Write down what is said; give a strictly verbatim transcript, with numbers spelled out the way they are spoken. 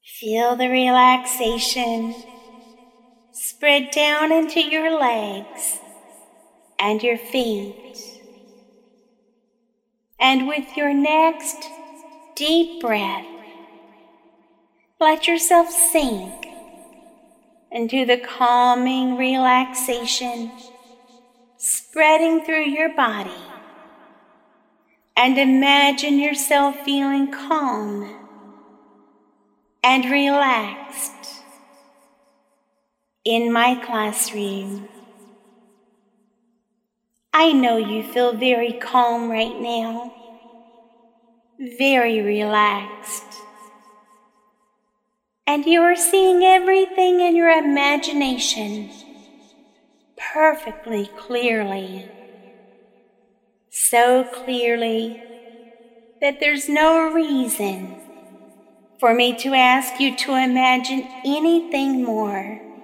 Feel the relaxation spread down into your legs and your feet. And with your next deep breath, let yourself sink into the calming relaxation spreading through your body. And imagine yourself feeling calm and relaxed in my classroom. I know you feel very calm right now, very relaxed, and you are seeing everything in your imagination perfectly clearly, so clearly that there's no reason for me to ask you to imagine anything more.